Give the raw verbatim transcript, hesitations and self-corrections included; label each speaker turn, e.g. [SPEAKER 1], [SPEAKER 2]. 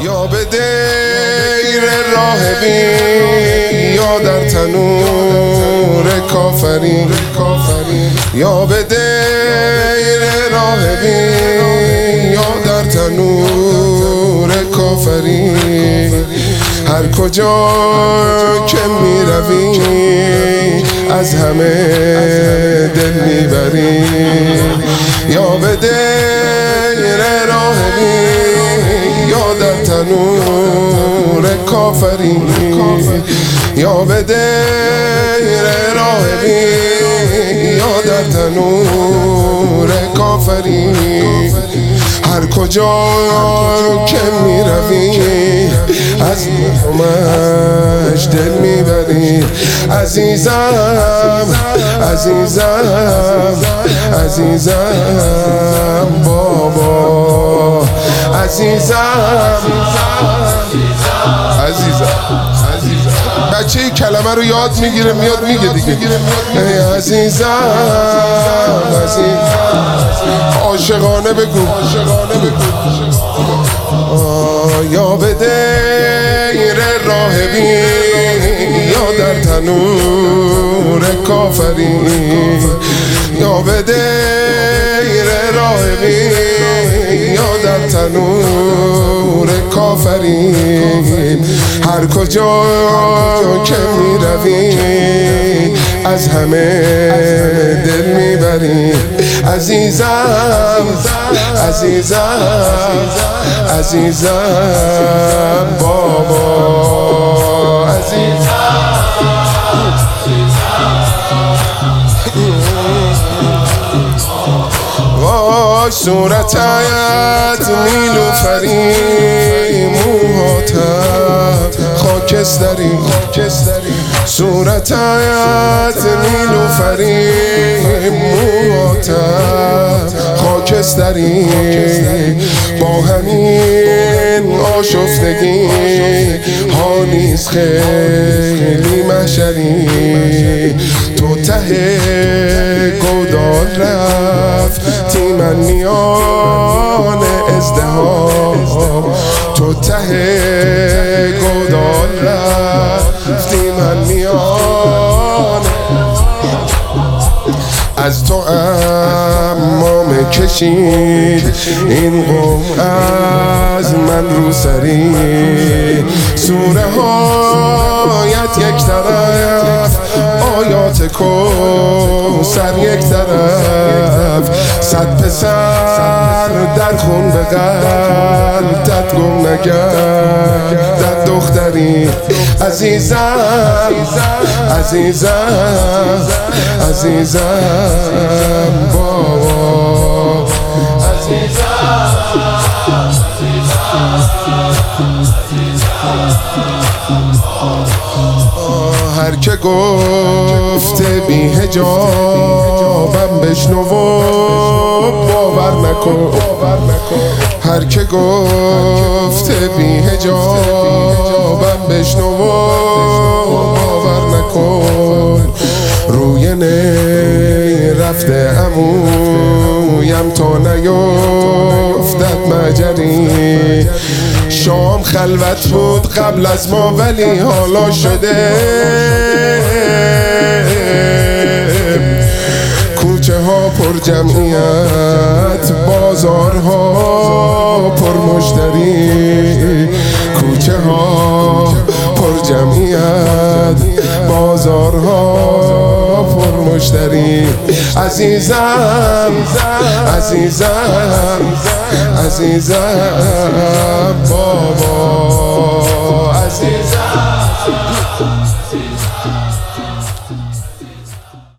[SPEAKER 1] یا به دیر راهبی یا در تنور کافرین، یا به دیر راهبی یا در تنور کافرین. هر کجا که می روی از همه دل می بری، یا به دیر راهبی یا در تنور کافرین، یا به دیر راهبی یا در تنور کافرین. هر کجا که می روی از همش دل می بری. عزیزم عزیزم عزیزم بابا، عزیزم عزیزم بچه این کلمه رو یاد میگیره میاد میگه دیگه. ای عزیزم عزیزم عاشقانه بگو، عاشقانه بگو. یا به دیر راهبی یا در تنور کافرین، یا به دیر راهبی یا در تنور کافرین. هر کجا که می روی از همه دل می بری. عزیزم عزیزم عزیزم بابا، عزیزم وای صورتت نیلوفری، موهاتت خاکستری، صورتت نیلوفری، موهاتت خاکستری. با همین آشفتگی ها نیز خیلی محشری. تو ته گودال رفتی من میان ازدحام، تو ته گودال رفتی من میان. از تو امام کشید این قوم از من رو سری. سوره هایت یک طرف، آیات کوثر یک طرف. صد پسر در خون به قلبت گم نگردد دختری. عزیزم عزیزم عزیزم بابا، عزیزم هر که گفته بی حجابم بشنو و باور نکن. هر که گفته بی حجابم بشنو و باور نکن. روی نی رفته عمویم تا نیفتد مجری. شام خلوت بود قبل از ما ولی حالا شده کوچه ها پر جمعیت، بازارها پر مشتری. کوچه ها پر جمعیت، بازارها پر مشتری. عزیزم عزیزم عزیزم بابا، عزیزم